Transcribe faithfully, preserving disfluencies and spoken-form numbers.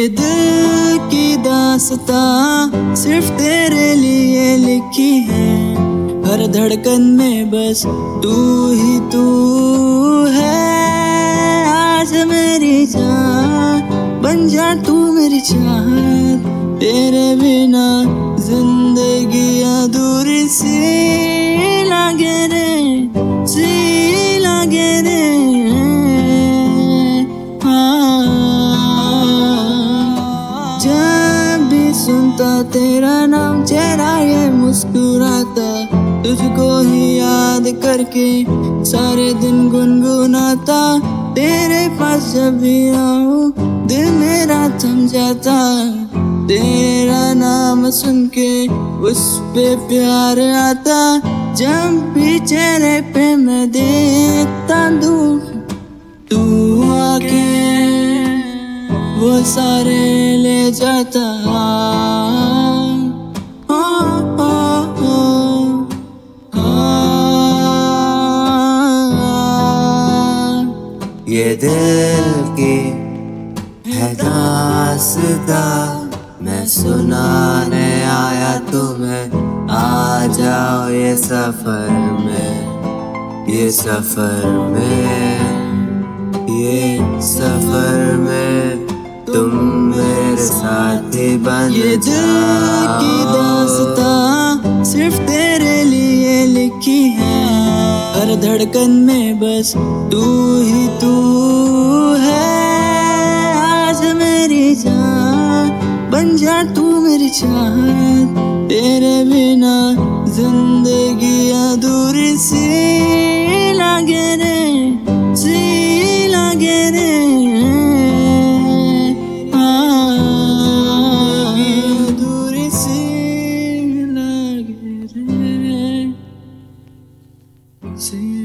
ये दिल की दास्तां सिर्फ तेरे लिए लिखी है। हर धड़कन में बस तू ही तू है। आज मेरी जान बन जा तू मेरी चाहत, तेरे बिना जिंदगी अधूरी सी लागे रे, सी लागे रे। जब भी सुनता तेरा नाम चेहरा ये मुस्कुराता, तुझको ही याद करके सारे दिन गुनगुनाता। तेरे पास जब भी आऊं दिल मेरा थम जाता, तेरा नाम सुन के उस पे प्यार आता। जब भी चेहरे पे मैं देखता दूर तू आके वो सारे ले जाता। ओ, ओ, ओ, ये दिल की है दास्तां मैं सुनाने आया तुम्हें। आ जाओ ये सफर में, ये सफर में, ये सफर में तुम मेरे साथी बन जाओ। ये दिल की दास्तां सिर्फ तेरे लिए लिखी है। हर धड़कन में बस तू ही तू है। आज मेरी जान बन जा तू मेरी चाहत, तेरे बिना जिंदगी अधूरी सी लागे रे, सी लागे रे। अधूरी सी लागे रे, सी